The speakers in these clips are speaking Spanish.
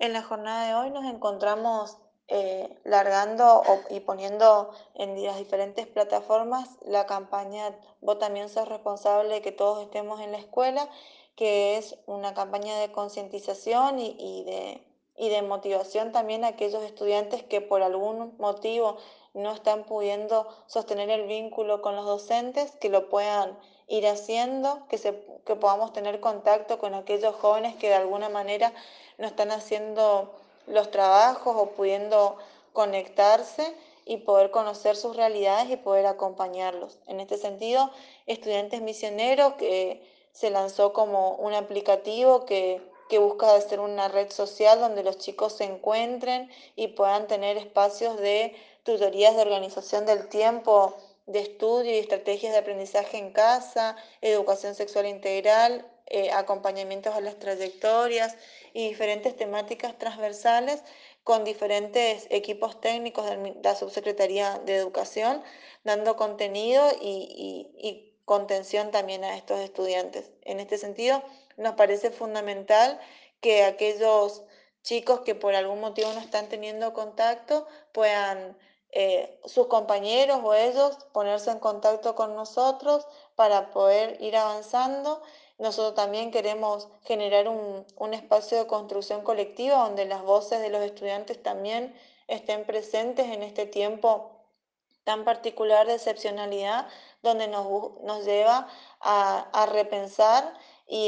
En la jornada de hoy nos encontramos largando y poniendo en las diferentes plataformas la campaña Vos también sos responsable de que todos estemos en la escuela, que es una campaña de concientización y de motivación también a aquellos estudiantes que por algún motivo no están pudiendo sostener el vínculo con los docentes, que lo puedan ir haciendo, que podamos tener contacto con aquellos jóvenes que de alguna manera no están haciendo los trabajos o pudiendo conectarse y poder conocer sus realidades y poder acompañarlos. En este sentido, Estudiantes Misioneros, que se lanzó como un aplicativo que busca hacer una red social donde los chicos se encuentren y puedan tener espacios de tutorías de organización del tiempo, de estudio y estrategias de aprendizaje en casa, educación sexual integral, acompañamientos a las trayectorias y diferentes temáticas transversales con diferentes equipos técnicos de la Subsecretaría de Educación, dando contenido y contención también a estos estudiantes. En este sentido, nos parece fundamental que aquellos chicos que por algún motivo no están teniendo contacto puedan sus compañeros o ellos ponerse en contacto con nosotros para poder ir avanzando. Nosotros también queremos generar un espacio de construcción colectiva donde las voces de los estudiantes también estén presentes en este tiempo tan particular de excepcionalidad, donde nos lleva a repensar y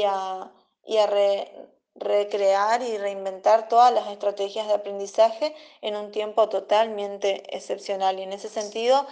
a recrear y reinventar todas las estrategias de aprendizaje en un tiempo totalmente excepcional. Y en ese sentido,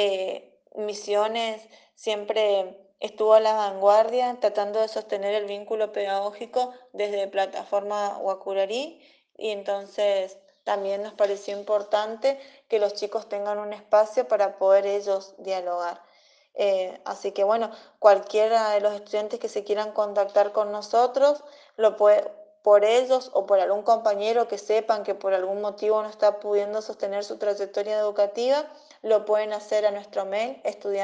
Misiones siempre estuvo a la vanguardia tratando de sostener el vínculo pedagógico desde plataforma Wacurarí, y entonces también nos pareció importante que los chicos tengan un espacio para poder ellos dialogar. Así que bueno, cualquiera de los estudiantes que se quieran contactar con nosotros, lo puede, por ellos o por algún compañero que sepan que por algún motivo no está pudiendo sostener su trayectoria educativa, lo pueden hacer a nuestro mail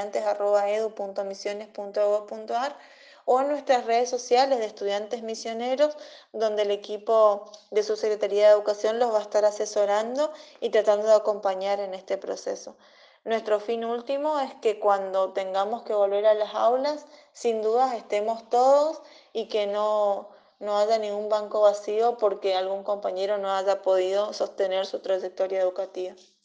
estudiantes@edu.misiones.gov.ar o en nuestras redes sociales de Estudiantes Misioneros, donde el equipo de su Secretaría de Educación los va a estar asesorando y tratando de acompañar en este proceso. Nuestro fin último es que cuando tengamos que volver a las aulas, sin dudas estemos todos y que no haya ningún banco vacío porque algún compañero no haya podido sostener su trayectoria educativa.